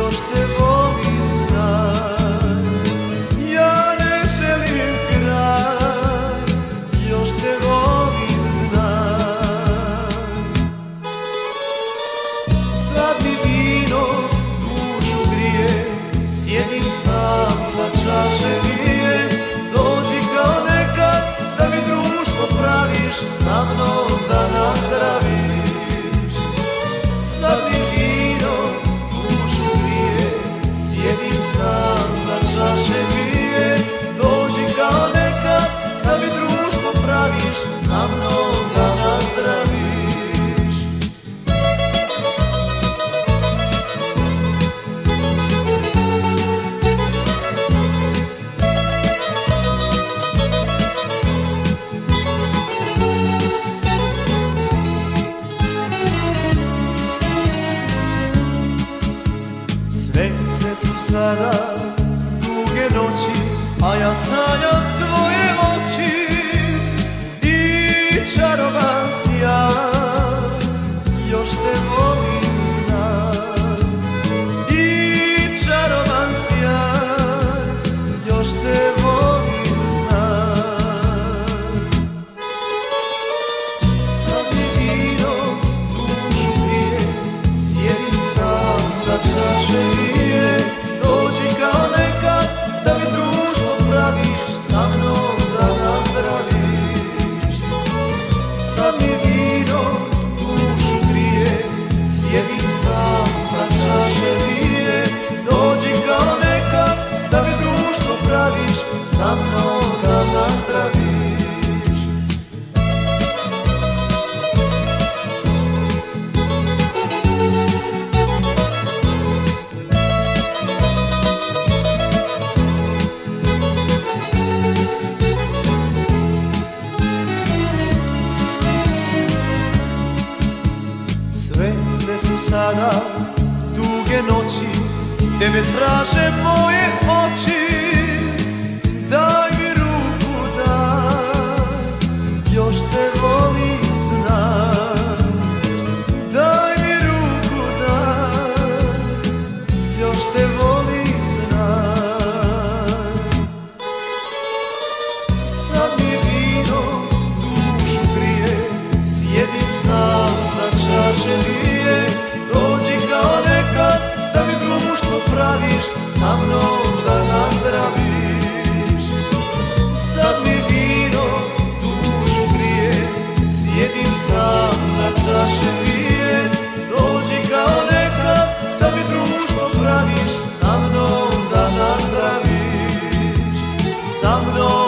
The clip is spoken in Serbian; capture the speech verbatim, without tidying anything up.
još te volim, znaj. Ja ne želim kraj, još te volim, znaj. Sad mi vino dušu grije, sjedim sam sa čaše dvije. Dođi kao nekad da mi društvo praviš, sa mnom da nazdraviš. Sad mi vino dušu grije, sjedim sam sa čaše dvije. Dođi kao nekad da mi društvo praviš, sa mnom da nazdraviš. Sve su sada duge noći, a ja sanjam tvoje oči. I čaroban si ja, još te volim, znam. I čaroban si ja, još te volim, znam. Sad mi vino dušu grije, sjedim sam sa čaše dvije. Dođi kao nekad da mi društvo praviš, sa mnom da nazdraviš. Sad mi vino dušu grije, sjedim sam sa čaše dvije. Dođi kao nekad da mi društvo praviš, sa mnom da nazdraviš. Sve su sada duge noći, tebe traže moje oči. Daj mi ruku, daj, još te volim, znam. Daj mi ruku, daj, još te volim, znam. Sad mi vino dušu grije, sjedim sam sa čaše dvije. Dođi kao nekad da mi društvo praviš, sa mnom da nazdraviš. Sad mi vino dušu grije, sjedim sam sa čaše dvije. Dođi kao nekad da mi društvo praviš, sa mnom da nazdraviš. Sa mnom